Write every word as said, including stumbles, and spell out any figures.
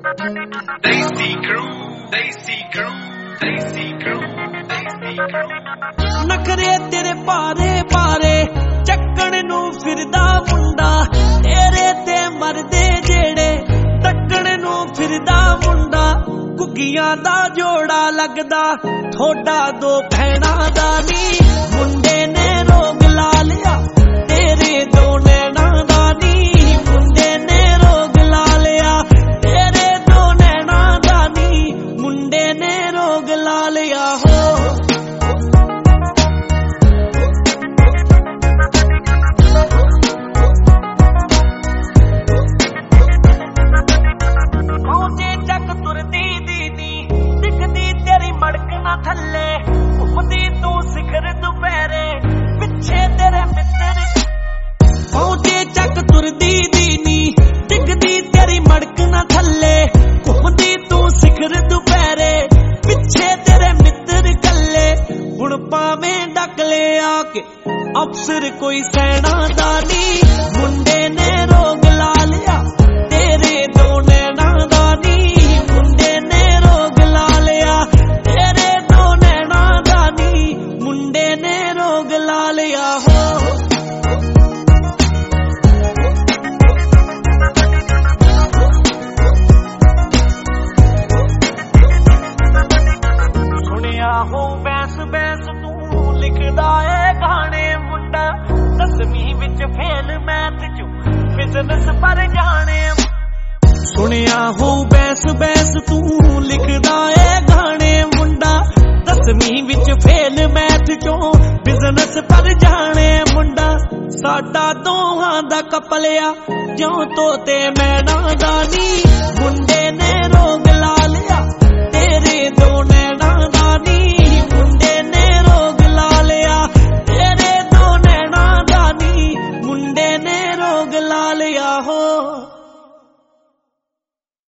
Desi crew, Desi crew, Desi crew, Desi crew. नखरे तेरे पारे पारे चक्कण नू फिरदा मुंडा तेरे ते मरदे जेड़े तक्कण नू फिरदा मुंडा घुग्गियां दा जोड़ा लगदा थोड़ा दो भैणा दा नी मुंडे ने रोग ला लिया तेरे दो नैना दा नी मुंडे ने रोग ला लिया तेरे दो नैना दा नी मुंडे ने रोग ला लिया हो थल्ले घूमदी तू शिखर दुपहरे पिछे तेरे मित्र पहुंचे चक तुरदी दीनी दिखदी तेरी मड़क ना थल्ले घूमदी तू शिखर दुपहरे पिछे तेरे मित्र कल्ले हुण पावें डक ले आके अफसर कोई सैना दानी मुंडे ने रोग ला लिया तेरे दो नैना दानी मुंडे ने रोग ला लिया तेरे दो नैना दानी मुंडे ने रोग ला लिया हो सुनिया हो बैस बैस तू लिखदा है गाने मुंडा दसवीं विच फेल मैथ चो बिजनेस पर जाने सुनिया हो बैस बैस तू लिखदा है गाने मुंडा दसवीं विच फेल मैथ चो बिजनेस पर जाने मुंडा साडा दोहां दा कपलिया ज्यों तोते मैना दा नी